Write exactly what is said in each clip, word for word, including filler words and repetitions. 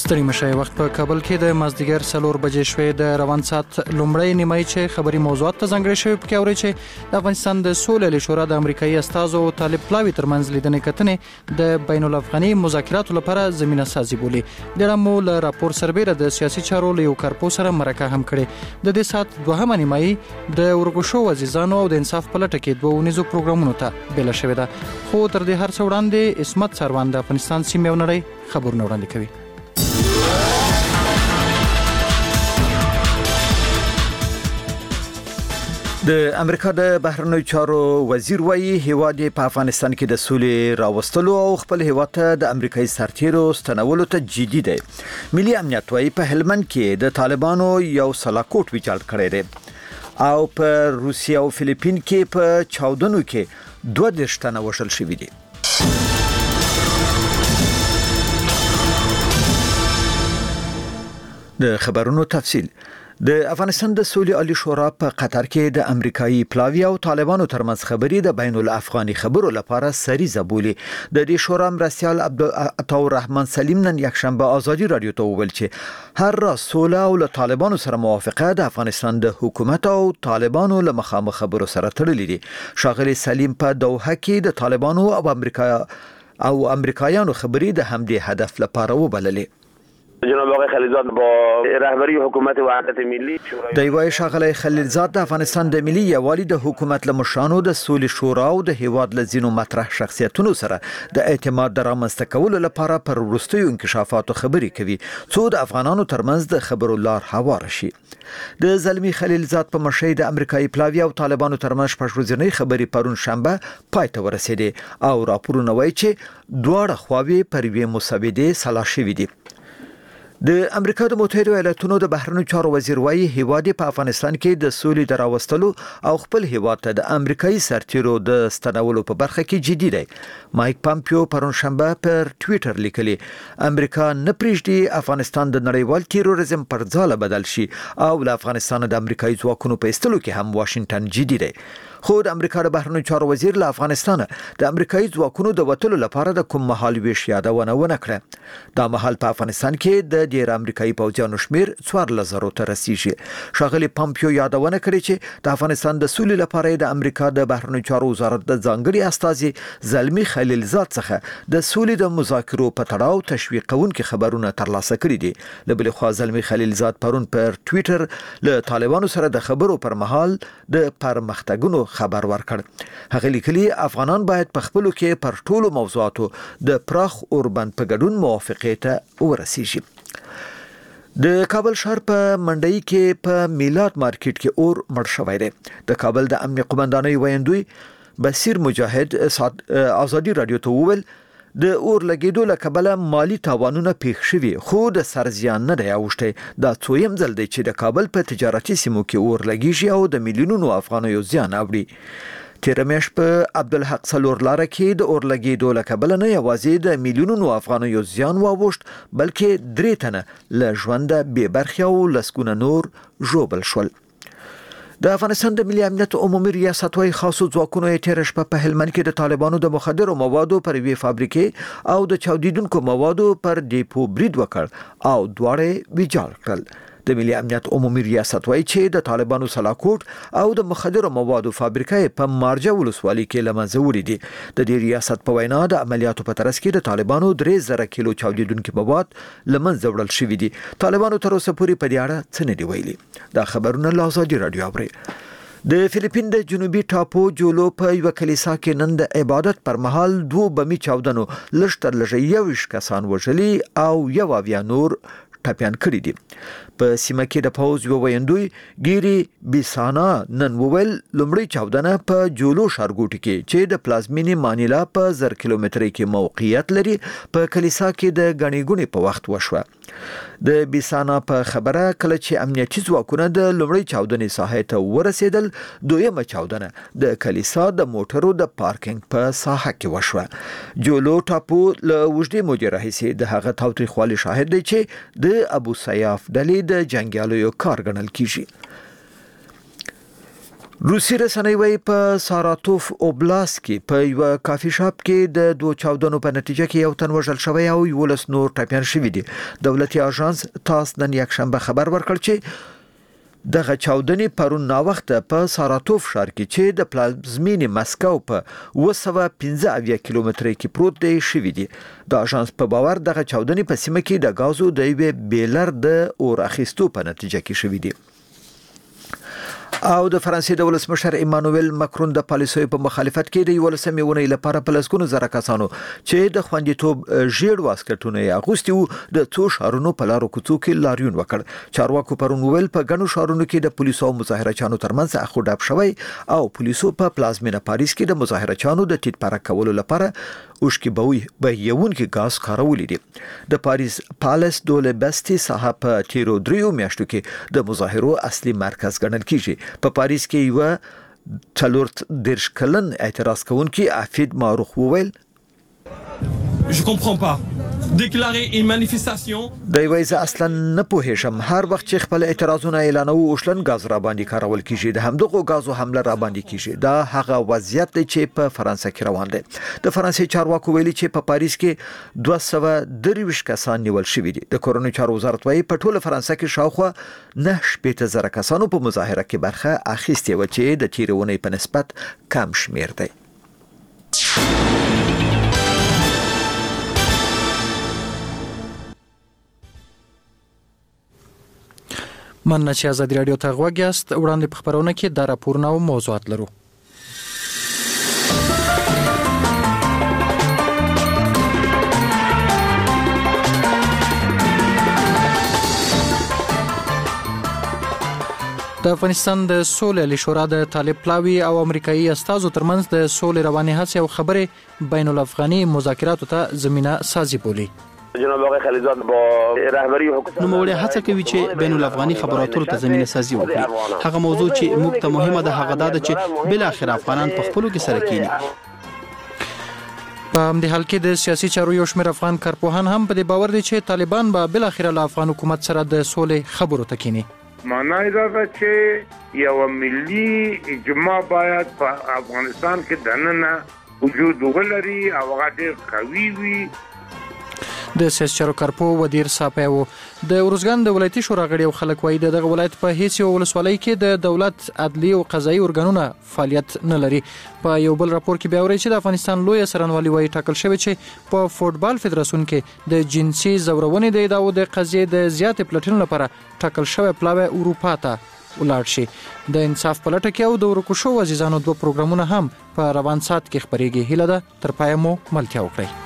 ستړي مشه وخت په کابل کې د مازدیګر څلور بجې شوې د روان سات لومړی نیمایي چې خبري موضوعات ته ځانګړي شوی پکې اوري چې د افغانستان د سولې شورا د امریکایي استازو طالب پلاوي ترمنځ لیدنې کتنې د بین الافغاني مذاکراتو لپاره زمينه سازي بولي د رمو له راپور سربېره د سیاسي چارو له یو کارپو سره مرکه هم کړي د دې سات دوهمه نیمایي د ورګوشو عزیزانو او د انصاف په لټه کې دوه ونیزو پروګرامونو ته بیل شوې ده خو تر دې هر څه وړاندې اسمت سروان د افغانستان سیمې او نړۍ خبرونه وړاندې کوي. د امریکا د بهرنیو چارو وزیر وایي هیواد په افغانستان کې د سولې راوستلو او خپل هیواد ته د امریکایي سرتیرو ستنولو ته جدي دی. ملي امنیت وایي په هلمند کې د طالبانو یو سلاکوټ ویجاړ کړی دی او په روسیا او فلیپین کې په چاودنو کې دوه دېرش تنه وژل شوي دي. د خبرونو تفصیل. د افغانستان د سولې عالی شورا په قطر کې د امریکایي پلاوی او طالبانو ترمنځ خبري د بین الافغاني خبرو لپاره سریزه بولی. د دې شورا مرستيال عبدالرحمن سلیم نن یکشنبه آزادی رادیو ته وویل چې هر را سوله او له طالبانو سره موافقه د افغانستان د حکومت او طالبانو له مخامخ خبرو سره تړلې دي. شاغلي سلیم په دوحه کې د طالبانو او امریکا او امریکایانو خبري د همدې هدف لپاره وبللې. جناب آقای خلیلزاد با رهبری حکومت وحدت ملی دیوای شاغلی خلیلزاد د افغانستان د ملي یوالي د حکومت له مشرانو د سولې شورا او د هیواد له ځینو مطرح شخصیتونو سره د اعتماد د رامنځته کولو لپاره پر وروستیو انکشافاتو خبري کوي څو د افغانانو ترمنځ د خبرو لار هوار شي. د زلمی خلیلزاد په مشرۍ د امریکایي پلاوی او طالبانو ترمنځ پښورځنۍ خبري پرون شنبه پای ته ورسېدې او راپورونه وایي چې دواړه خواوې پر یوې مسودې سلا شوي دي. د امریکا د متحده ایالاتونو د بهرنیو چارو وزیر وایي هیواد په افغانستان کې د سولې د راوستلو او خپل هیواد ته د امریکایي سرتیرو د ستنولو په برخه کې جدي دی. مایک پامپیو پرون شنبه پر ټوئیټر لیکلي امریکا نه پریږدي افغانستان د نړیوال تیروریزم پر ځاله بدل شي او له افغانستان د امریکایي ځواکونو په ایستلو کې هم واشنگټن جدي دی. خو د امریکا د بهرنیو چارو وزیر له افغانستان د امریکایي ځواکونو د وټلو لپاره د کوم مهال ویش یادونه ونه کړه. دا مهال په افغانستان کې د ډیر امریکایي پوځیانو شمیر څوارلس زره ته رسیږي. شاغلي پامپیو یادونه کړې چې د افغانستان د سولې لپاره د امریکا د بهرنیو چارو وزارت د ځانګړي استازي زلمی خلیلزاد څخه د سولې د مذاکرو په تړاو تشویقونکي خبرونه ترلاسه کړي دي. له بل خوا زلمی خلیلزاد پرون پر ټوئیټر له طالبانو سره د خبرو پر مهال د پرمختګونو خبر ورکړ. هغه لیکلي افغانان باید په خپلو کې پر ټولو موضوعاتو د پراخ اوربند په ګډون موافقې ته ورسیږي. د کابل ښار په منډي کې په میلاد مارکیټ کې اور مړ شوی دی. د کابل د امنیت قومندانۍ ویاندوی بصیر مجاهد آزادی رادیو ته وویل د اور لګیدو له کبله مالی تاوانونه پیښ شوي خو د سرزیان نه دی اوښتی. دا څویم ځل دی چې د کابل په تجارتي سیمو کې اور لګیږي او د میلیونونو افغانیو زیان اوړي. تیر میاشت په عبدالحق څلور لاره کې د اور لګیدو له کبله نه یوازې د میلیونونو افغانیو زیان واوښت بلکې درې تنه له ژونده بې برخې او لسګونه نور ژوبل شول. د افغانستان د ملي امنیت عمومي ریاست وايي خاصو ځواکونو یې تېره شپه په هلمند کې د طالبانو د مخدرو موادو پر یوې فابریکې او د چاودیدونکو موادو پر ډیپو برید وکړ او دواړه ویجاړ کړل. د ملي امنیت عمومي ریاست وايي چې د طالبانو سلاکوټ او د مخدرو موادو فابریکې په مارجه ولسوالۍ کې له منځه وړي دي. د دې ریاست په وینا د عملیاتو په ترڅ کې د طالبانو درې زره کیلو چاودیدونکي مواد له منځه وړل شوي دي. طالبانو تر اوسه پورې په دې اړه څه نه دي ویلي. دا خبرونه له آزادي رادیو اوري. د فلیپین د جنوبي ټاپو جولو په یو کلیسا کې نن د عبادت پر مهال دوه بمي چاودنو لږ تر لږه یوویشت کسان وژلي او یو اویا نور ټپیان کړي دي. په سیمه کې د پوز یو ویندوی ګيري بیسانا نن وویل لومړی چاودنه په جولو ښارګوټي کې چې د پلازمینی مانیلا په زر کیلومترۍ کې موقعیت لري په کلیسا کې د غنی ګونی په وخت وشوه. د بیسانا په خبره کله چې امنیتي ځواکونه د لومړی چاودنې ساحې ته ورسېدل دویمه چاودنه د کلیسا د موټرو د پارکینګ په ساحه کې وشوه. جولو ټاپو له وجدي مودې راهیسې د هغه تاوتریخوالي شاهد دی چې د ابو سیاف ډلې د جنگیالیو کار ګڼل کیږي. روسي رسنۍ وايي په ساراتوف اوبلاست کې په یو کافي شاپ کې د دوه چاودنو په نتیجه کې یو تن وژل شوی او یولس نور ټپیان شوي دي. دولتي اژانس تاس نن یکشنبه خبر ورکړ چې دغه چاودنې پرون ناوخته په ساراتوف ښار کې چې د پلازمینې مسکو په اوه سوه پنځه اویا کیلومتره کې پروت دی شوي دي. د اژانس په باور دغه چاودنې په سیمه کې د غازو د یوې بیلر د اور اخیستو په نتیجه کې شوي دي. او د فرانسې د ولسمشر ایمانوئل ماکرون د پالیسیو په مخالفت کې د یولسمې اونۍ لپاره په لسګونو زره کسانو چې د خوندیتوب ژیړ واسکټونه یې اغوستي وو د څو ښارونو په لارو کوڅو کې لاریون وکړ. چارواکو پرون وویل په ګڼو ښارونو کې د پولیسو او مظاهرچیانو ترمنځ اخو ډاب شوی او پولیسو په پلازمینه پاریس کې د مظاهرچیانو د ټیټ پرک کولو لپاره اوشکي بهیونکي غاز کارولي دي. د پاریس پالیس دوله بستي ساحه په تیرو دریو میاشتو کې د مظاهرو اصلي مرکز ګڼل کیږي. په پاریس کې یو څلور دیرش کلن اعتراض کوونکی افید معروف وویل Je comprends pas. Déclarer une manifestation. دا وایي اصلا نه پوهیږم هر وخت چې خپل اعتراضونه اعلانوي اوشلن غاز را باندې کارول کیږي د همدغه غازو حمله را باندې کیږي. دا هغه وضعیت دی چې په فرانسه کې روان دی. د فرانسې چارواکو ویلي چې په پاریس کې دوه سوه درویشت کسان نیول شوي دي. د کورونی چارو وزارت وايي په ټوله فرانسه کې شاوخوا نه شپېته زره کسانو په مظاهره کې برخه اخیستې و چې د تیرونې په نسبت کم شمیر دی. مننه چې ازادي رادیو ته غوږ یاست. وړاندې په خبرونه کې دا راپورونه او موضوعات لرو. د افغانستان د سولې شورا د طالب پلاوی او امریکایي استازو ترمنځ د سولې رواني هڅې او خبرې بین الافغاني مذاکراتو ته زمينه سازي بولي. جناب آقای خلیلزاد با رهبری حکومت نوموړی هڅه کوي چې بین الافغاني خبراتو ته زمينه سازي وکړي. هغه موضوع چې موږ ته مهمه ده هغه ده چې بل اخر افغانان په خپلو کې سره کېني. په همدې حال کې د سیاسي چارو یو شمېر افغان کارپوهان هم په دې باور دي چې طالبان به بل اخر له افغان حکومت سره د سولې خبرو ته کېني. معنی دا ده چې یو ملي اجماع باید په افغانستان کې دننه وجود ولري او هغه ډېر قوي وي. د سیاسي چارو کارپو ودیر صاحب د ورزګان د ولایتي شورا غړي او خلک وایي دغه ولایت په هیڅ یو ولسوالۍ کې د دولت عدلي او قضایي ارګانونه فعالیت نه لري. په یو بل راپور کې بیا وري چې د افغانستان لوی سرنوالي وایي ټاکل شوی چې په فوټبال فدراسیون کې د جنسي زورونې د ادعاو د قضیې د زیاتې پلټنې لپاره ټاکل شوی پلاوی اروپا ته ولاړ شي. د انصاف په لټه کې او د ورکو شو عزیزانو دوه پروګرامونه هم په روان سات کې خبرېږي. هیله ده تر پایه مو ملتیا وکړئ.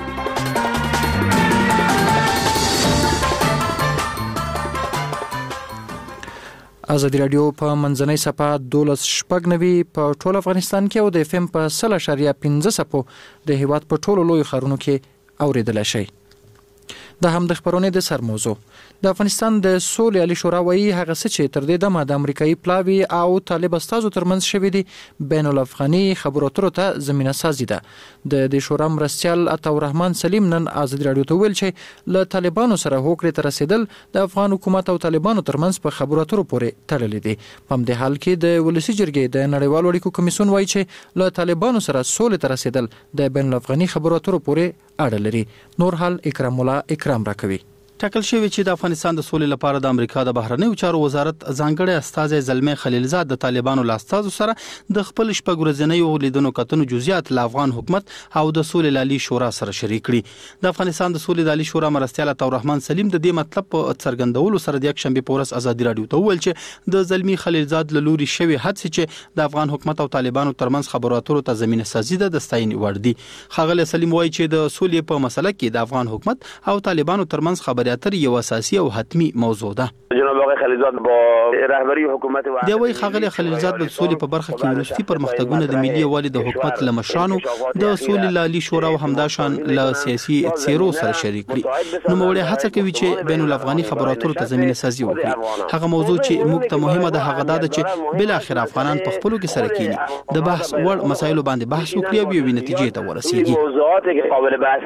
ازادي رادیو په منځنۍ صفحه دولس شپږ نوي په ټول افغانستان کې او د اف ام په سل اشاریه پنځه صفو د هیواد په ټولو لوی ښارونو کې اوریدلای شئ. دا هم د خبرونې د سر موضوع. د افغانستان د سولې عالی شورا وایي هغه څه چې تر دې دمه د امریکایي پلاوی او طالب استازو ترمنځ شوي دي بین الافغاني خبرو اترو ته زمينه سازي ده. د دې شورا مرستیال عطاالرحمن سلیم نن ازادي رادیو ته ویل چې له طالبانو سره هوکړې ته رسیدل د افغان حکومت او طالبانو ترمنځ په خبرو اترو پورې تړلې دي. په همدې حال کې د ولسی جرګې د نړیوالو اړیکو کمیسیون وایي چې له طالبانو سره سولې ته رسیدل د بین الافغاني خبرو اترو پورې اړه لري. نور حال اکرام الله اکرام راکوي. ټاکل شوی چې د افغانستان د سولې لپاره د امریکا د بهرنیو چارو وزارت ځانګړی استازی زلمی خلیلزاد د طالبانو له استازو سره د خپل شپږ ورځنیو لیدنو کتنو جزئیات له افغان حکومت او د سولې لالي شورا سره شریک کړي. د افغانستان د سولې لالي شورا مرستیال عطاالرحمن سلیم د دې مطلب په څرګندولو سره د یک شنبه په ورځ ازادي رادیو ته وویل چې د زلمی خلیلزاد له لوري شوی هڅې چې د افغان حکومت او طالبانو ترمنځ خبرو اترو ته زمينه سازي ده د ستاینې وړ دي. ښاغلی سلیم وایي چې د سولې په مسله کې د افغان حکومت او طالبانو ترمنځ خبرې اترې یو اساسي او حتمی موضوع ده. جناب آقای خلیلزاد با رهبری حکومت دی وایي ښاغلی خلیلزاد د سولې په برخه کې وروستي پرمختګونه د ملي یووالي د حکومت له مشرانو د سولې لالي شورا او همداشان له سیاسي څیرو سره شریک کړي. نوموړی هڅه کوي چې بین الافغاني خبرو اترو ته زمينه سازي وکړي. هغه موضوع چې موږ ته مهمه ده هغه ده چې بل اخر افغانان په خپلو کې سره کېني د بحث وړ مسایلو باندې بحث وکړي او یوې نتیجې ته ورسیږي. موضوعات که قابل بحث است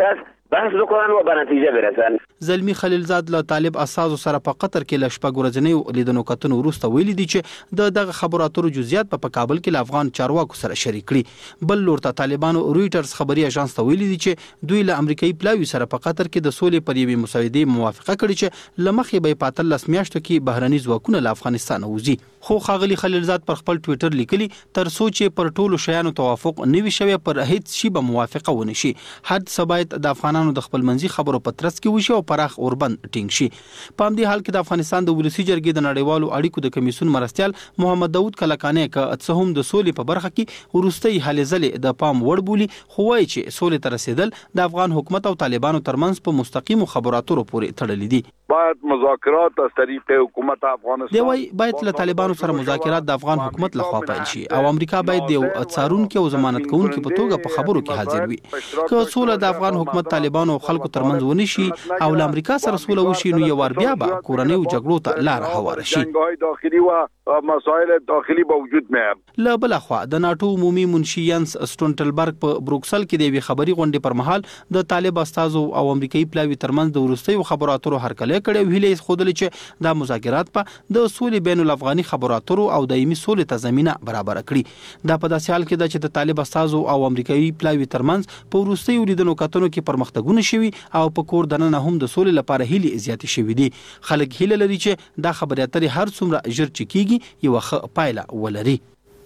بحث بکنن و به نتیجه برسن. زلمی خلیلزاد له طالب اساسو سره په قطر کې له شپږ ورځې لیدنو کتنو وروسته ویلي دي چې د دغه خبرو اترو جزئیات په کابل کې له افغان چارواکو سره شریک کړي. بل لور ته طالبانو رويټرز خبري اژانس ته ویلي دي چې دوی له امریکایي پلاوي سره په قطر کې د سولې پر یوې مسودې موافقه کړې چې لمخې به په اتلس میاشتو کې بهرني ځواکونه له افغانستان وځي. خو ښاغلي خلیلزاد پر خپل ټوئیټر لیکلي تر څو چې پر ټولو شیانو توافق نوي شوی پر هیڅ شی به موافقه ونه شي. حد ثبات د افغانانو د خپل منځي خبرو په ترڅ کې وشي او پراخ اوربند ټینګ شي. په همدې حال کې د افغانستان د ولسی جرګې د نړیوالو اړیکو د کمیسیون مرستیال محمد داوود کلکانې ک څه هم د سولې په برخه کې ورستۍ هلې ځلې د پام وړ بولی، خو وایي چې سولې ته رسیدل د افغان حکومت او طالبانو ترمنځ په مستقیمو خبرو اترو پورې تړلي دي. باید مذاکرات از طریق حکومت افغانستان دی وایي باید له طالبانو سره مذاکرات د افغان حکومت لخوا پیل شي او امریکا باید د یو څارونکي او ضمانت کوونکي په توګه په خبرو کې حاضر وي. که سوله د افغان حکومت طالبانو او خلکو ترمنځ ونشي او له امریکا سره سوله وشي نو یو ور بیا به کورنۍ جګړو ته لار هواره شي. جنگ‌های داخلی و مسائل داخلی به وجود میاد. له بل خوا د ناتو عمومي منشي ینس سټونټلبرګ په بروکسل کې د وی خبري غونډې پر مهال د طالب استازو او امریکایي پلاوي ترمنځ د ورستۍ خبرو اترو هرکلی کړي او هیله خودل چې د مذاکرات په د سولې بین الافغاني خبرو اترو او دایمي سولې ته زمينه برابر کړي. دا په داسې حال کې د چې د طالب استازو او امریکایي پلاوي ترمنځ په ورستۍ ولیدنو کتنو کې پرمختګونه شوي او په کور دننه هم د سولې لپاره هیله زیاتې شوي دي. خلک هیله لري چې دا خبرې اترې هر څومره ژر چکیږي یو ښه پایله ولري.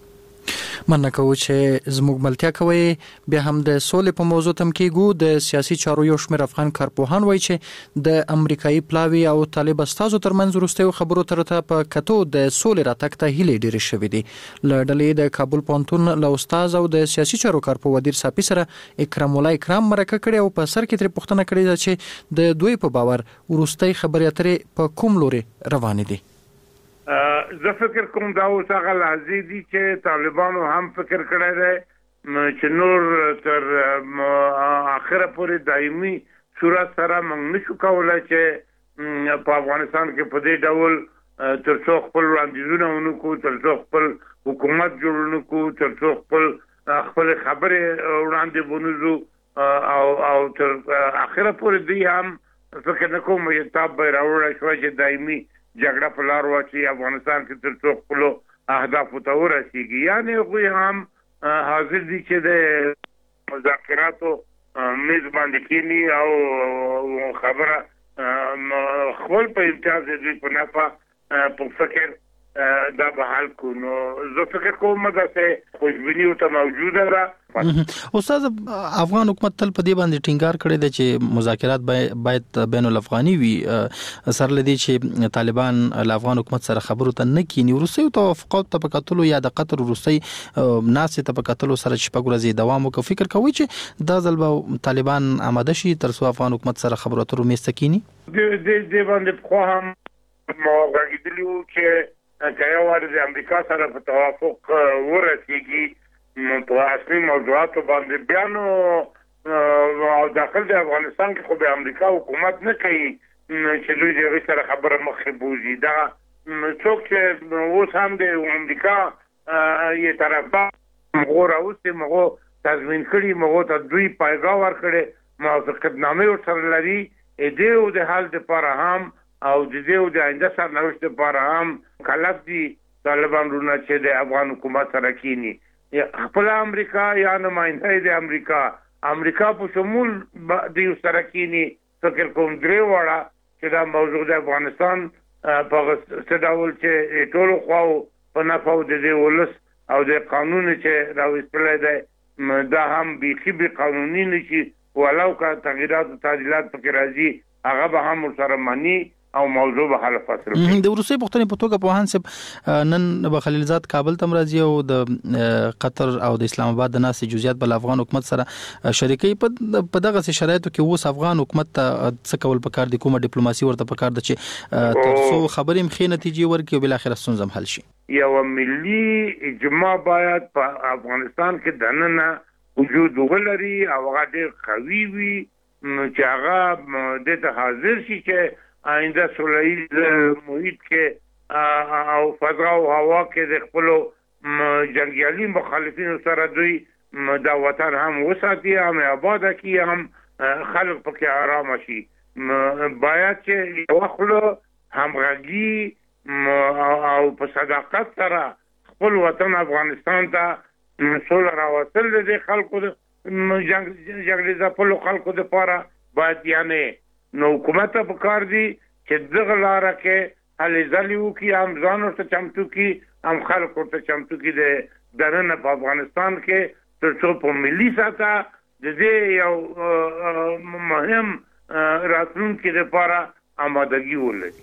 مننه کوو چې زموږ ملتیا کوي. بیا هم د سولې په موضوع تم کېږو. د سیاسي چارو یو شمېر افغان کارپوهان وایي چې د امریکایي پلاوي او طالب استازو ترمنځ وروستیو خبرو ترته په کتو د سولې راتګ ته هیلې ډېرې شوې دي. له ډلې د کابل پوهنتون له استاد او د سیاسي چارو کارپوه ودیر صافي سره اکرام الله اکرام مرکه کړې او په سر کې ترې پوښتنه کړې ده چې د دوی په باور وروستۍ خبرې اترې په کوم لوري روانې دي. زه فکر کوم دا اوس هغه لحظې دي چې طالبانو هم فکر کړی دی چې نور تر اخره پورې دایمي صورت سره موږ نشو کولی چې په افغانستان کې په دې ډول تر څو خپل وړاندیزونه ونکړو، تر څو خپل حکومت جوړ نکړو، تر څو خپل خپل خبرې وړاندې ونوځو او او تر اخره پورې دوی هم فکر نه کوم چې تاب به راوړی شوی چې دایمي جګړه په لار واچي افغانستان کې تر څو خپل اهدافو ته ورسیږي. یعنی هغوی هم حاضر دي چې د مذاکراتو میز باندې کینی او خبره خپل په امتیاز دوی په نفع په فکر دا به حل کو. نو زه فکر کوم دا چې خوشبیني ورته موجوده ده. استاد افغان حکومت تل په دې باندې ټینګار کړی دی چې مذاکرات باید بین الافغاني وي، سره لدی چې طالبان له افغان حکومت سره خبرو ته نه کینی. وروستي توافقات ته په کتلو یا د قطر وروستي ناسې ته په کتلو سره شپږ ورځې دوام وکړي. فکر کوي چې دا ځل به طالبان آماده شي تر څو افغان حکومت سره خبرو اترو میز ته کینی. د دې باندې خو هم موږ غوښتلو چې که یو وار د امریکا سره په توافق ورسیږي په اصلي موضوعاتو باندې بیا نو او داخل د افغانستان کې خو به امریکا حکومت نه کوي چې دوی د هغې سره خبره مخې بوځي. دا څوک چې اوس هم د امریکا یې طرفدار مغو راوستي، مغو تضمین کړي، مغو ته دوی پایګاه ورکړې، موافقتنامې ورسره لري. د دې د حال دپاره هم او د دې د آینده سرنوشت لپاره هم کلف دي طالبان رونه چې د افغان حکومت سره کینی. خپل امریکا یا نماینده د امریکا امریکا په شمول د یو سره کینی. فکر کوم درې واړه چې دا موضوع د افغانستان په څه ډول چې ټولو خواو په نفع د دې ولس او د قانون چې راوستلی دی دا هم بیخي بې قانوني نه شي، ولو که تغییرات او تعدیلات پکې راځي هغه به هم ورسره مني او موضوع به حل فصل کړي. د وروستۍ پوښتنې په توګه پوهان صاحب نن به خلیلزاد کابل ته راځي او د قطر او د اسلام آباد د ناسې جزئیات بل افغان حکومت سره شریکي. په دغه شرایطو کې اوس افغان حکومت ته څه کول پکار دي، کومه ډیپلوماسي ورته پکار ده چې تر څو خبرې مخې نتیجې ورکړي او بل اخر ستونزه حل شي؟ یو ملي اجماع باید په افغانستان کې دننه وجود ولري او هغه ډېر قوي وي چې هغه دې ته حاضر شي چې آینده سولهییز محیط کې او فضا او هوا کې د خپلو جنګیالي مخالفینو سره دوی دا وطن هم وساتي، هم آباد کړي، هم خلک پکې آرام شي. باید چې یو خپل همغږي او په صداقت سره خپل وطن افغانستان ته سوله راوستل دي خلکو د جګړې ځپلو خلکو دپاره باید یعنې نو حکومت ته پکار دي چې دغه لاره کې هلې ځلې وکړي، هم ځان ورته چمتو کړي، هم خلک ورته چمتو کړي د دننه په افغانستان کې، تر څو په ملي سطحه د دې یو مهم راتلونکي دپاره آمادګي ولري.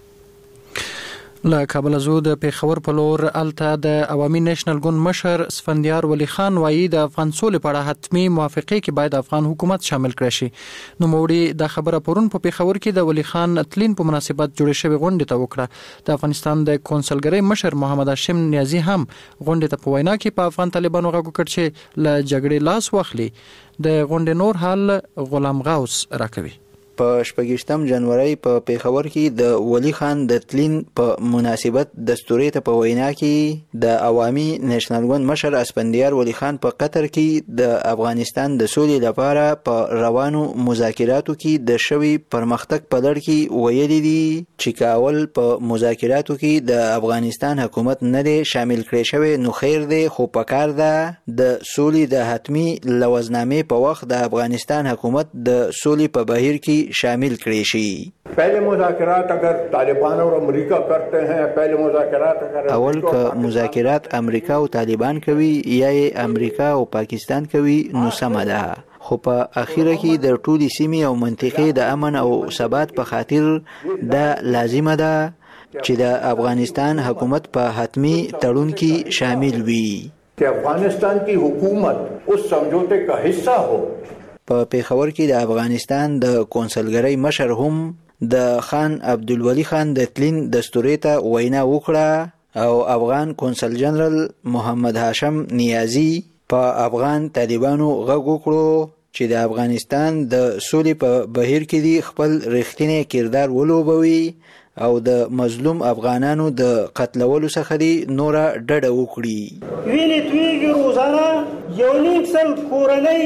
له کابل زو د پیښور په لور الته د عوامي نېشنل ګوند مشر اسفندیار ولی خان وایي د افغان سولې په اړه حتمي موافقه کې باید افغان حکومت شامل کړي شي. نو موړي د خبره پرون په پیښور کې د ولی خان تلین په مناسبت جوړ شوی غونډه ته وکړه. د افغانستان د کونسلګری مشر محمد هاشم نیازی هم غونډه ته په وینا کې په افغان طالبانو غږ وکړ چې له جګړې لاس واخلي. د غونډې نور حال غلام غوث راکوي. په شپږشتم جنوري په پیښور کې د ولی خان د تلین په مناسبت دستوري ته په وینا کې د عوامي نېشنل ګوند مشر اسفندیار ولی خان په قطر کې د افغانستان د سولې لپاره په روانو مذاکراتو کې د شوي پرمختګ په لړ کې ویلي دي چې کاول په مذاکراتو کې د افغانستان حکومت نه دی شامل کړی شوی نو خیر دی، خو پکار ده د سولې د حتمي لوزنامې په وخت د افغانستان حکومت د سولې په بهیر کې شامل کړي شي. پہلے مذاکرات اگر طالبان اور امریکہ کرتے ہیں پہلے مذاکرات اگر اول که مذاکرات امریکا او طالبان کوي یا امریکا او پاکستان کوي نو سمه ده، خو په اخیره کې د ټولي سیمې او منطقې د امن او ثبات په خاطر دا لازمه ده چې د افغانستان حکومت په حتمی تړون کې شامل وي کہ افغانستان کی حکومت اس سمجھوتے کا حصہ ہو. په پیښور کې د افغانستان د کونسلګری مشر هم د خان عبدالولی خان د تلین دستوري ته وینا وکړه او افغان کونسل جنرال محمد هاشم نیازی په افغان طالبانو غږ وکړو چې د افغانستان د سولې په بهیر کې دی خپل رښتینی کردار ولوبوي او د مظلوم افغانانو د قتلولو څخه دی نوره ډډه وکړي. وینې تویږي روزانه یو نیم سل کورنۍ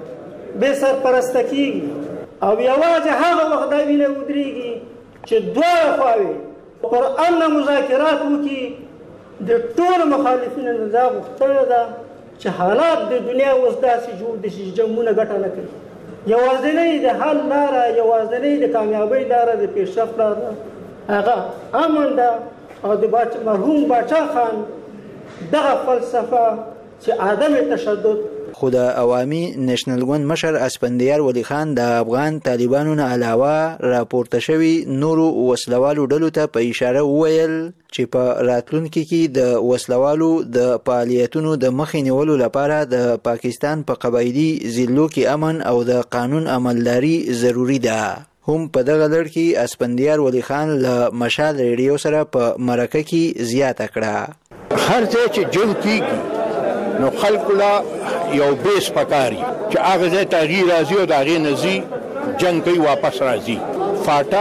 به سرپرسته کیږي او یوازې هغه وخت دا وینه ودرېږي چې دواړه خواوې پر امن مذاکرات وکړي. د ټولو مخالفینو نه دا غوښتنه ده چې حالات د دنیا اوس داسې جوړ دي چې جنګونه ګټه نه کوي. یوازینۍ د حل لاره، یوازینۍ د کامیابۍ لاره، د پیشرفت لاره هغه امن ده او د مرحوم باچا خان دغه فلسفه چې عدم تشدد. خو د عوامي نېشنل ګوند مشر اسفندیار ولی خان د افغان طالبانو نه علاوه راپورته شوي نورو وسلوالو ډلو ته په اشاره وویل چې په راتلونکي کې د وسلوالو د فعالیتونو د مخې نیولو لپاره د پاکستان په قبایلي ضلعو کې امن او د قانون عملداري ضروري ده. هم په دغه لړ کې اسفندیار ولی خان له مشال ریډیو سره په مرکه کې زیاته کړه. هر ځای چې جنګ کیږي نو خلکو لا یو بیس پکاري چې هغه ځای تغییر راځي او د هغې نه ځي جنګ کوي واپس راځي. فاټا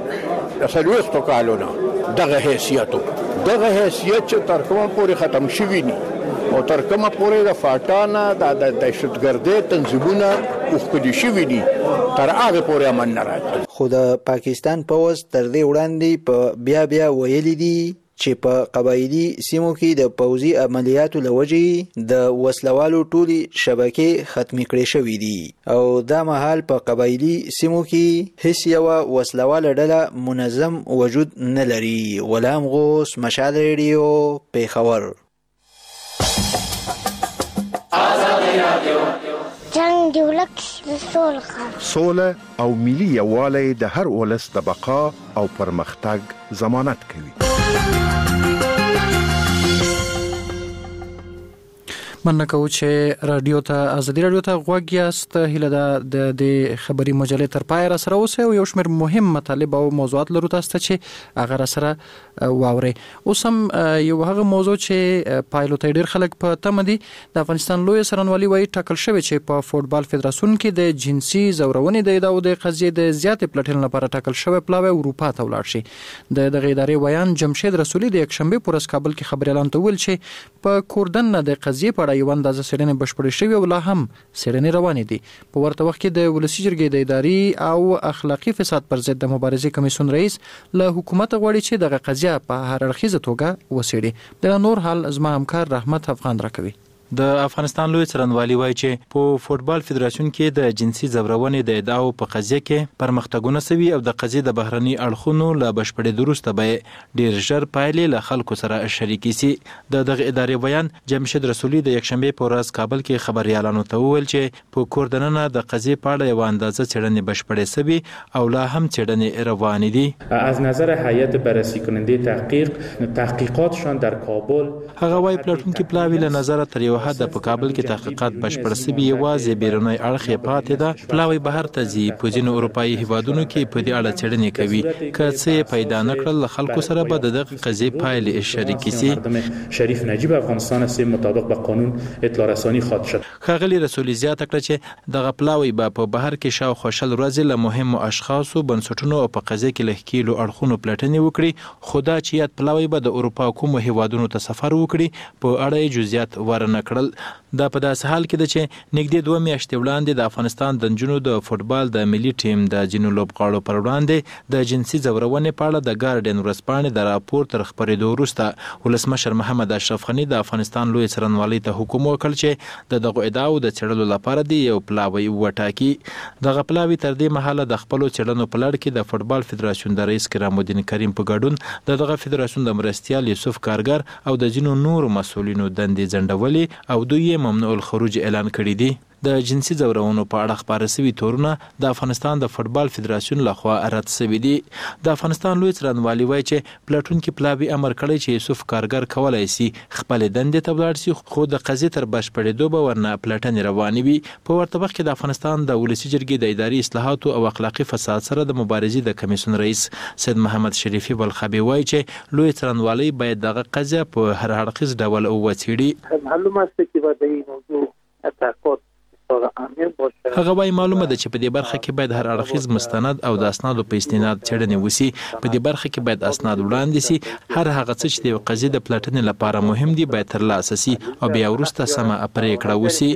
د څلوېښتو کالو نه دغه حیثیت دغه حیثیت چې تر کومه پورې ختم شوي ني او تر کومه پورې د فاټا نه د دهشتګردۍ تنظیمونه اوښکلي شوي دي تر هغې پورې امن نه راځي. خو د پاکستان پوځ تر دې وړاندې په بیا بیا ویلي دي چې په قبایلي سیمو کې د پوځي عملیاتو له وجې د وسلوالو ټولې شبکې ختمې کړې شوې دي او دا مهال په قبایلي سیمو کې هیڅ یوه وسلواله ډله منظم وجود نه لري. غلام غوث، مشال ریډیو، پیښور. جنګ د ولس د سوله او ملي یووالی د هر ولس د بقا او پرمختګ ضمانت کوي. مننه کوو چې رادیو ته ازادي رادیو ته غوږ یاست. هیله ده د دې خبري مجلې تر پای را سره اوسئ او یو شمېر مهم مطالب او موضوعات لرو تاسو ته چې هغه را سره واورئ. اوس هم یو هغه موضوع چې پایلو ته ډېر خلک په تمه دي. د افغانستان لویه څارنوالي وایي ټاکل شوی چې په فوټبال فدراسیون کې د جنسي زورونې د ادعاو د قضیې د زیاتې پلټنې لپاره ټاکل شوی پلاوی اروپا ته ولاړ شي. د دغه ادارې ویان جمشید رسولي د یکشنبه په ورځ کابل کې خبري اعلان ته ویل چې په کوردن نه د قضیې په اړه یو اندازه څېړنې بشپړې شوې او لا هم څېړنې روانې دي. په ورته وخت کې د ولسي جرګې د اداري او اخلاقي فساد پر ضد د مبارزې کمیسیون رئیس له حکومت غواړي چې دغه قضیه په هر اړخیزه توګه وڅېړي. د نور حال زما همکار رحمت افغان راکوي. د افغانستان لوی څرنګوالي وایي چې په فوټبال فدراسیون کې د جنسي ځورونې د ادعاو په قضیه کې پرمختګونه سوي او د قضیې د بهرني اړخونو له بشپړېدو وروسته به ډېر ژر پایلې له خلکو سره شریکې سي. د دغه ادارې بیان جمشید رسولي د یکشنبې په ورځ کابل کې خبریالانو ته وویل چې په کور دننه د قضیې په اړه یوه اندازه څېړنې بشپړې سوي او لا هم څېړنې روانې دي. از نظر هیئت بررسی کننده تحقیق تحقیقاتشان در کابل هغه وايي پلټونکي پلاوي له نظره تر یو حد په کابل کې تحقیقات بشپړ سوي، یوازې بیرونی اړخ یې پاتې ده. پلاوی بهر ته ځي، په ځینو اروپایي هیوادونو کې په دې اړه څېړنې کوي. که څه یې پیدا نه کړل له خلکو سره به د دغه قضیې پایلې شریکې سي. شریف نجیب افغانستان است مطابق به قانون اطلاع رسانی خواهد شد. ښاغلي رسولي زیاته کړه چې دغه پلاوی به په بهر کې شاوخوا شل ورځې له مهمو اشخاصو، بنسټونو او په قضیه کې له ښکېلو اړخونو پلټنې وکړي، خو دا چې یاد پلاوی به د اروپا کومو هیوادونو ته سفر وکړي په اړه یې جزئیات ورنه کړل. دا په داسې حال کې ده چې نږدې دوه میاشتې وړاندې د افغانستان د نجونو د فوټبال د ملي ټیم د ځینو لوبغاړو پر وړاندې د جنسي ځورونې په اړه د ګارډین ورځپاڼې د راپور تر خپرېدو وروسته ولسمشر محمد اشرف غني د افغانستان لوی څارنوالۍ ته حکم وکړ چې د دغو ادعاو د څېړلو لپاره دې یو پلاوی وټاکي. دغه پلاوی تر دې مهاله د خپلو څېړنو په لړ کې د فوټبال فدراسیون د رئیس کرام الدین کریم په ګډون د دغه فدراسیون د مرستیال یوسف کارګر او د ځینو نورو مسؤلینو دندې ځنډولې او دوی یې ممنوع الخروج اعلان کړی دی. د جنسي ځورونو په اړه خپاره سوي تورونه د افغانستان د فوټبال فدراسیون لخوا رد سوي دي. د افغانستان لوی څارنوالي وایي چې پلټونکي پلاوي امر کړی چې یوسف کارګر کولی سي خپلې دندې ته ولاړ سي، خو د قضیې تر بشپړېدو به ورنه پلټنې روانې وي. په ورته وخت کې د افغانستان د ولسي جرګې د اداري اصلاحاتو او اخلاقي فساد سره د مبارزې د کمیسیون رئیس سید محمد شریفي بلخابي وایي چې لوی څارنوالي باید دغه قضیه په هر اړخیز ډول وڅېړي. معلومه است که به این موضوع تحقیقات هغه وايي معلومه ده چې په دې برخه کې باید هر اړخیز مستند او د اسنادو په استناد څېړنې وسی. په دې برخه کې باید اسناد وړاندې سي. هر هغه څه چې د قضیې د پلټنې لپاره مهم دي باید ترلاسه سي او بیا وروسته سمه پرېکړه وسی.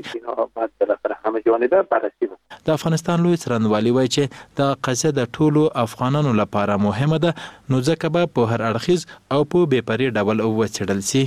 د افغانستان لوی څارنوالي وایي چې د قضیه د ټولو افغانانو لپاره مهمه ده، نو ځکه به په هر اړخیز او په بې پرې ډول وڅېړل سي.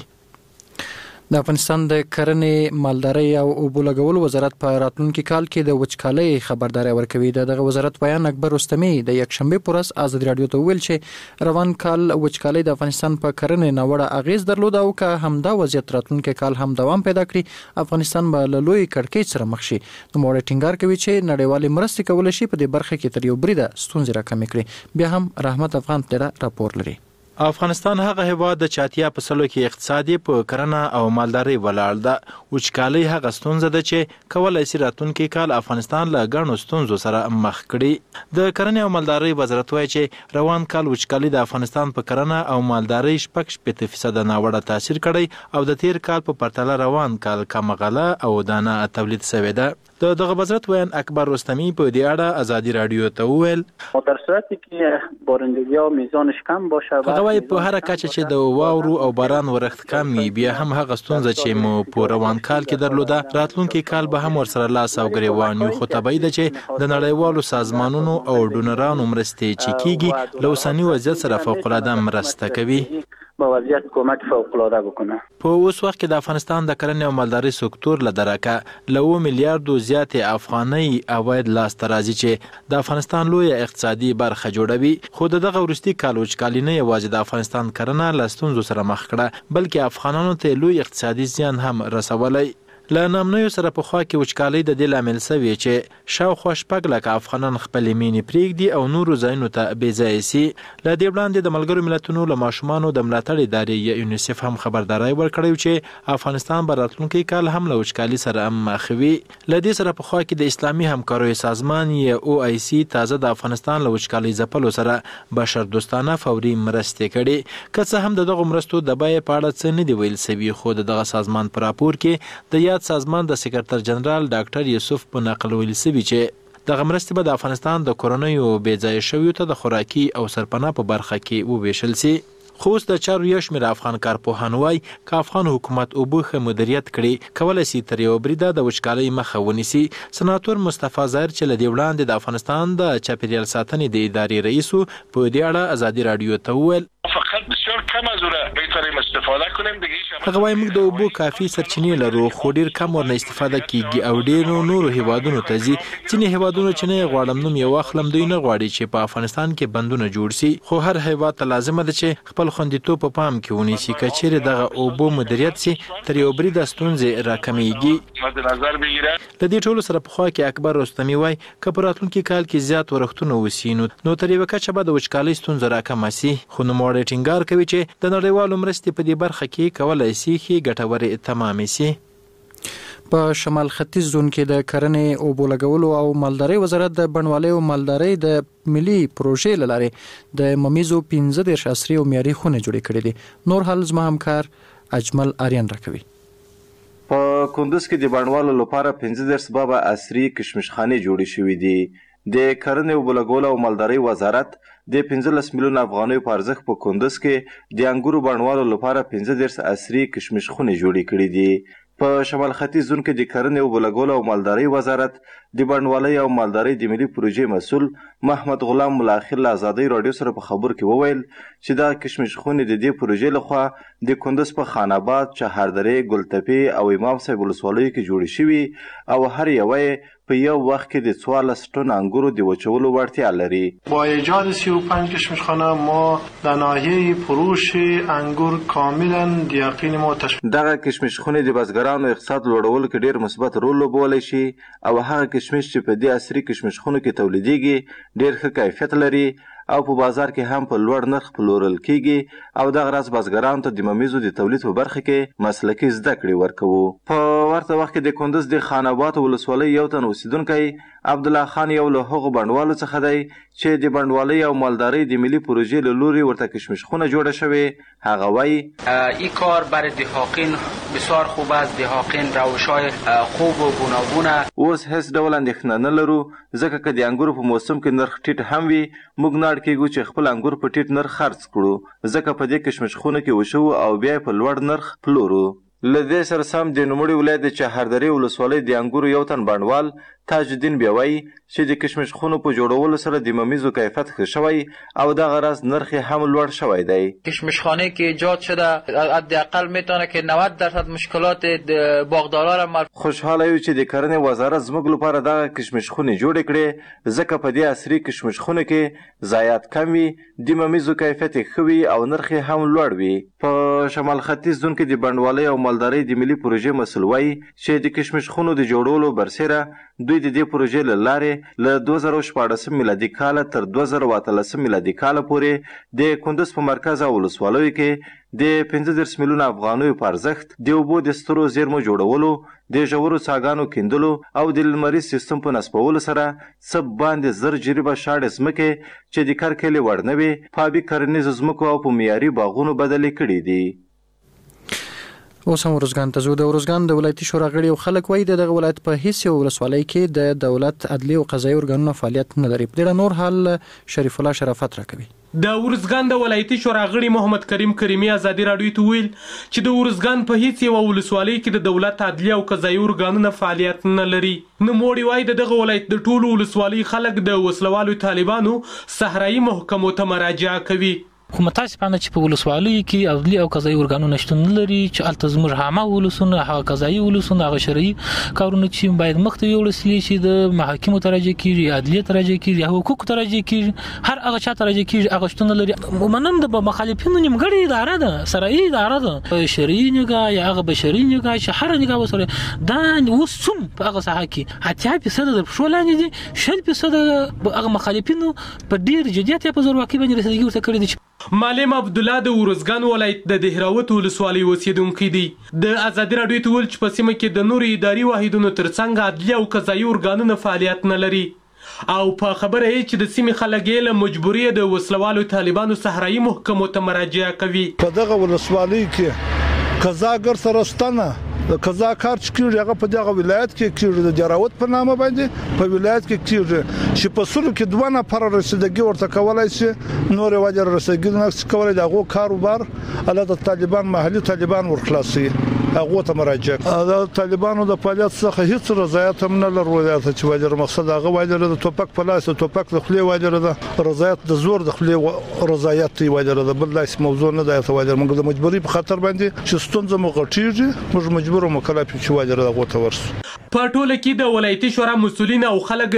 د افغانستان د کرنې، مالدارۍ او اوبو لګولو وزارت په راتلونکي کال کې د وچکالۍ خبرداری ورکوي. د دغه وزارت بیان اکبر رستمي د یکشنبه پر ورځ ازادي رادیو ته ویل چې روان کال وچکالۍ د افغانستان په کرنې ناوړه اغیز درلود او که همدا وضعیت راتلونکي کال هم دوام پیدا کړي افغانستان به له لوی کړکېچ سره مخ شي. نوموړی ټینګار کوي چې نړیوالې مرستې کولی شي په دې برخه کې تر یو بریده ستونزې راکمې کړي. بیا هم رحمت افغان تیره راپور لري. افغانستان هغه هیواد د چاتیا په سلو کې اقتصادي په کرنه او مالدارۍ ولاړ ده. وچکالۍ هغه ستونزه ده چې کولای شي راتلونکي کال افغانستان له ګڼو ستونزو سره مخ کړي. د کرنې او مالدارۍ وزارت وایي چې روان کال وچکالۍ د افغانستان په کرنه او مالدارۍ شپږ شپېته فیصده ناوړه تاثیر کړی او د تیر کال په پرتله روان کال کم غله او دانه تولید شوی ده. د دغه وزارت ویان اکبر رستمی په دې اړه ازادي رادیو ته وویل در صورتی که بارندگی ها میزانش کم باشه هغه وايي په هر کچه چې د واورو او باران ورښت کم وي بیا هم هغه ستونزه چې مو په روان کال کې درلوده راتلونکي کال به هم ورسره لاس او ګریوان یو. خو طبیعي ده چې د نړیوالو سازمانونو او ډونرانو مرستې چې کیږي له اوسني وضعیت سره فوق‌العاده مرسته کوي. با وضعیت کمک فوق‌العاده بکنه. په اوس وخت کې د افغانستان د کرنې او مالدارۍ سکتور له درکه له اوه میلیارډو زیاتې افغانۍ عواید لاسته راځي چې د افغانستان لویه اقتصادي برخه جوړوي. خو د دغه وروستي کال وچکالي نه یوازې د افغانستان کرنه له ستونزو سره مخ کړه بلکې افغانانو ته لوی اقتصادي زیان هم رسولی. له نامنیو سره په خوا کې وچکالۍ د دې لامل شوې چې شاوخوا شپږ لکه افغانان خپلې مینې پرېږدي او نورو ځایونو ته بې ځایه سي. له دې وړاندې د ملګرو ملتونو له ماشومانو د ملاتړ ادارې یا یونیسف هم خبرداری ورکړی چې افغانستان به راتلونکی کال هم له وچکالۍ سره مخ وي. له دې سره په خوا کې د اسلامي همکاریو سازمان یا او آی سی تازه د افغانستان له وچکالۍ ځپلو سره بشردوستانه فوري مرستې کړي. که څه هم د دغو مرستو د بیې په اړه څه نه دي ویل سوي خو د دغه سازمان په راپور کې د سازمان د سکرټر جنرال ډاکټر یوسف په نقل ویل سوي چې دغه مرستې به د افغانستان د کورنیو بې ځایه شویو ته د خوراکي او سرپناه په برخه کې وویشل سي. خو اوس د چارو یو شمېر افغان کارپوهان وایي که افغان حکومت اوبه ښه مدیریت کړي کولی شي تر یوه بریده د وچکالۍ مخه ونیسي. سناتور مصطفی ظاهر چې له دې وړاندې د افغانستان د چاپیریال ساتنې د ادارې رئیس و په دې اړه ازادي راډیو ته وویل فقط بسیار کم از اون بهترین استفاده کنیم دیگه. هغه وايي موږ د اوبو کافي سرچینې لرو خو ډېر کم ورنه استفاده کیږي او ډېرو نورو هیوادونو ته ځي. ځینې هیوادونو چې نه غواړم نوم یې واخلم دوی نه غواړي چې په افغانستان کې بندونه جوړ سي، خو هر هیواد ته لازمه ده چې خپل خوندیتوب په پام کې ونیسي. که چیرې دغه اوبو مدیریت سي تر یو بریده ستونزې راکمیږي. مد نظر بگیره د دې ټولو سره پخوا کې اکبر رستمي وایي که په راتلونکي کال کې زیات ورښتونه وسي نو تر یوه کچه به د وچکالۍ ستونزه راکمه سي. خو نوموړی ټینګار کوي چې د نړیوالو مرستې په دې برخه کې کولی سي ښې ګټورې تمامې سي. په شمال ختیځ زون کې د کرنې، اوبو لګولو او مالدارۍ وزارت د بڼوالۍ او مالدارۍ د ملي پروژې له لارې د ممیزو پنځه دېرش عصري او معیاري خونې جوړې کړې دي. نور حال زما همکار اجمل آریان راکوي. په کندوز کې د بڼوالو لپاره پنځه دېرش بابه عصري کشمشخانې جوړې شوې دي. د کرنې، اوبو لګولو او مالدارۍ وزارت د پنځلس میلیون افغانیو په ارزښت په کندوز کې د انګورو بڼوالو لپاره پنځه دېرش عصري کشمش خونې جوړې کړې دي. په شمال ختیځ زون کې د کرنې، اوبو لګولو او مالدارۍ وزارت د بڼوالۍ او مالدارۍ د ملي پروژې مسؤل محمد غلام ملاخر له ازادۍ راډیو سره په خبر کې وویل چې دا کشمش خونې د دې پروژې لخوا د کندوز په خان آباد، چهاردرې، ګلتپې او امام صاحب ولسوالیو کې جوړې شوي او هر یوه په یو وخت کې د څوارلس ټن انګورو د وچولو وړتیا لري. با ایجاد سی و پنج کشمشخانه ما در ناحیه فروش انگور کاملا یقین ما تشکیل. دغه کشمشخونې د بزګرانو اقتصاد لوړولو کې ډېر مثبت رول لوبولی شي او هغه کشمش چې په دې عصري کشمشخونو کې تولیدېږي ډېر ښه کیفیت لري او په بازار کې هم په لوړ نرخ پلورل کیږي او دغه راز بزګرانو ته د ممیزو د تولید په برخه کې مسلکي زده کړې ورکوو. په ورته وخت کې د کندوز د خان آباد ولسوالۍ یو تن اوسیدونکی عبدالله خان یو له هغو بڼوالو څخه دی چې د بڼوالۍ او مالدارۍ د ملي پروژې له لوري ورته کشمشخونه جوړه شوې. هغه وایي این کار برای دهاقین بسیار خوب است. دهاقین روش‌های خوب و گوناگون اوس هیڅ ډول اندېښنه نه لرو ځکه که د انګورو په موسم کې نرخ ټیټ هم وي موږ نه اړ کېږو چې خپل انګور په ټیټ نرخ خرڅ کړو ځکه په دې کشمشخونه کې وشو او بیا په لوړ نرخ پلورو. له دې سره سم د نوموړي ولایت د چهاردرې ولسوالۍ د انګورو یو تن بڼوال تاج الدین بیا وایي چې د کشمشخونو په جوړولو سره د ممیزو کیفیت ښه شوی او دغه راز نرخ هم لوړ شوی دی. کشمشخانه که ایجاد شده حداقل میتونه که نود درصد مشکلات باغدارا را مر... خوشحاله یو چې د کرنې وزارت زموږ لپاره دغه کشمشخونې جوړې کړې ځکه په دې عصري کشمشخونه کې ضایعات کم وي، د ممیزو کیفیت ښه وي او نرخ هم لوړ وي. په شمال ختیځ زون کې د بڼوالۍ او مالدارۍ د ملي پروژې مسؤل وایي چې د کشمشخونو د جوړولو برسیره دوی د دې پروژې له لارې له دوه زره شپاړسم میلادي کاله تر دوه زره اتلسم میلادي کاله پورې د کندوز په مرکز او ولسوالیو کې د پنځه دېرش میلیونه افغانیو په ارزښت د اوبو د سترو زیرمو جوړولو، د ژورو څاګانو کیندلو او د لمریز سیستم په نصبولو سره څه باندې زر جریبه شاړې ځمکې چې د کرکیلې وړ نه وي په آبي کرنیزو ځمکو او په معیاري باغونو بدلې کړي دي. اوس هم ورزګان ته ځو. د ورزګان د ولایتي شورا غړي او خلک وایي د دغه ولایت په هیڅ یو ولسوالۍ کې د دولت عدلي او قضایي ارګانونو فعالیت نه لري. په دې نور حال شریف الله شرافت راکوي. د ورزګان د ولایتي شورا غړي محمد کریم کریمي ازادي راډیو ته ویل چې د ورزګان په هیڅ یو ولسوالۍ کې د دولت عدلي او قضایي ارګانونو فعالیت نه لري. نوموړي وایي د دغه ولایت د ټولو ولسوالۍ خلک د وسلوالو طالبانو صحرایي محکمو ته مراجعه کوي. خو متاسفانه چې په ولسوالیو کې عدلي او قضایي ارګانونه شتون نه لري چې هلته زموږ عامه ولسونه، هغه قضایي ولسونه، هغه شرعي کارونه چې باید مخته یوړل شي چې د محاکمو ته راجع کېږي، عدلیې ته راجع کېږي، حقوقو ته راجع کېږي، هر هغه چا ته راجع کېږي هغه شتون نه لري. منم د مخالفینو نیمګړې اداره ده، سرایي اداره ده، شرعي نګاه یا هغه بشري نګاه چې هر نګاه وسره دا اوس څوم په هغه ساحه کې اتیا فیصده د پښو لاندې دي، شل فیصده هغه مخالفینو په ډېر جدیت یا په زورواکۍ باندې رسېدګي ورته کړې دي. معلم عبدالله د ورزګان ولایت د دهراوت ولسوالۍ اوسیدونکی دی. د ازادي راډیو ته ویل چې په سیمه کې د نورو اداري واحدونو ترڅنګ عدلي او قضایي ارګانونه فعالیت نه لري او په خبره یې چې د سیمې خلک یې له مجبوري د وسلوالو طالبانو صحرایي محکمو ته مراجعه کوي. په دغه ولسوالۍ کې قضاګر سره شته نه، قضا کار چې کیږي هغه په دغه ولایت کې کیږي د جراوت په نامه باندې په ولایت کې کیږي چې په سلو کې دوه نفر رسیدګي ورته کولای شي نور وجه رسیدګي نه کولای دغه کاروبار الله د طالبان محلي طالبان ورخلاصي هغه ته مراجعه د طالبانو د فعالیت څخه هیڅ رضایت هم نه لري چې وجه مقصد هغه وجه د توپک په لاس توپک د خلی وجه د رضایت د زور د خلی رضایت دی وجه د بل لاس موضوع نه دی ته وجه موږ د مجبوري په خاطر باندې چې ستونزه مغټیږي موږ مجبور او مکلف چې وجه دغه ته ورسو په ټوله کې د ولایتي شورا مسولین او خلک